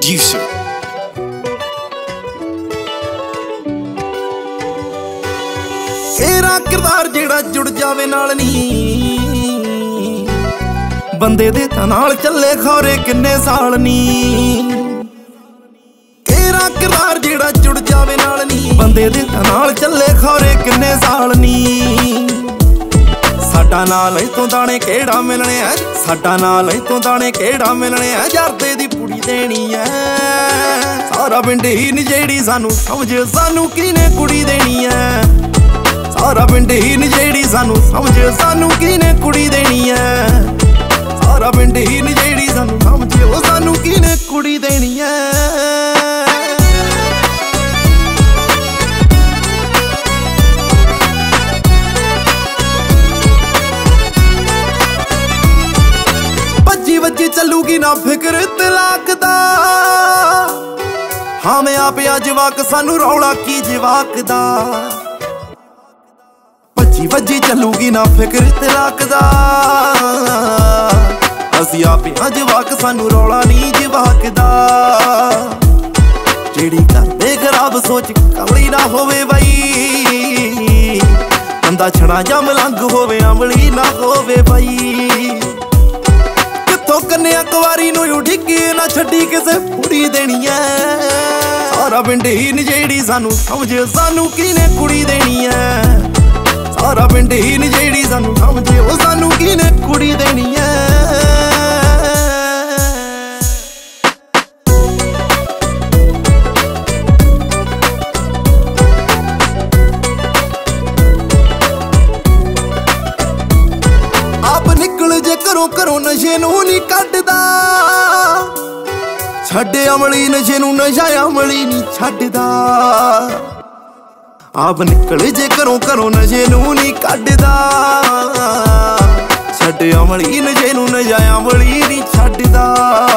producer. तेरा किरदार जेड़ा जुड़ जावे नाल नी बंदे दे तां नाल चले खौरे किन्ने साल नी। तेरा किरदार जेड़ा जुड़ जावे नाल नी बंदे दे तां नाल चले खौरे किन्ने साल नी। साडा नाल इतों दाने केड़ा मिलने है, साडा नाल इतों दाने केड़ा मिलने है, जरदे दी पुड़ी देनी है। सारा पिंड ही नजेड़ी सानू समझ सानू किने कुड़ी देनी है। सारा पिंड ही नजेड़ी सानू समझ सानू किने कुड़ी देनी है। सारा पिंड ही नजेड़ी सानू समझ ओ सानू किने कुड़ी देनी है। वज्जी चलूगी ना फिक्र तलाक दा, हाँ मैं आप जवाक सानू रौला की जवाक दा। वज्जी चलूगी ना फिक्र तलाक दा, असी आप जवाक सानू रौला नी जवाक दा। जेड़ी करदे खराब सोच कमली ना होवे बई, बंदा छड़ा जा मलंग होवे अमली ना होवे बई। कन्या कुवारी नूं उडिकी ना छड्डी किसे कुड़ी देनी है। सारा पिंड ही नजेड़ी सानू समझ सानू किने कुड़ी देनी है। सारा पिंड ही नजेड़ी सानू समझ ओ सानू किने कुड़ी देनी है। घरों नशे नूं नी कड्डदा, छड्डे अमली नशे नूं नशा अमली नी छड्डदा। आप निकल जे घरों नशे नूं नी कड्डदा, छड्डे अमली नशे नूं नशा अमली नी छड्डदा।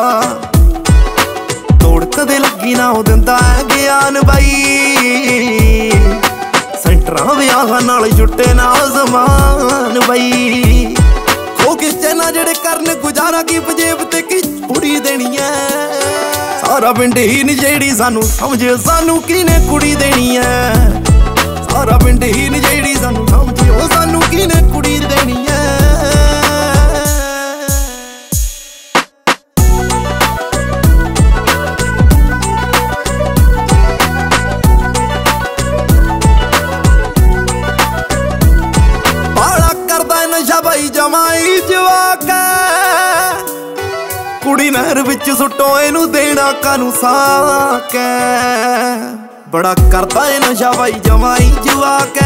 तोड़ कदे लगी ना हो दिंदा है ज्ञान बई, सेंटरां विआहां नाल जुट्टे ना ज़मान बई। किस्ते ना जेड़े करन गुजारा की पजेब ते की कुड़ी देनी है। सारा पिंड ही नजेड़ी सानू समझ सानू किने कुड़ी देनी है। सारा पिंड ही नजेड़ी सानू समझ ओ सानू किने कुड़ी देनी है। नशा भाई जमाई जवाक कुड़ी नहर विच सुटो इनू देना कानू साक। बड़ा करता है नशा भाई जमाई जवाक,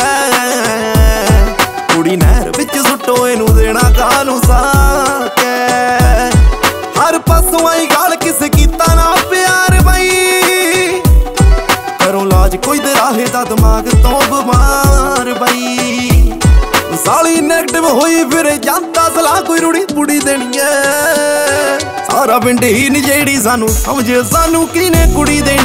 कुड़ी नहर विच सुटो इनू देना कानू साक। हर पासों आई गाल किस कीता ना प्यार बई, करो लाज कोई दराहे दा दिमाग तो बीमार बई। साली नेगटिव होई फिर जानता सलाह कोई रुड़ी पुड़ी देनी है। सारा पिंड ही नजेड़ी सानू समझ सानू किने कुड़ी देनी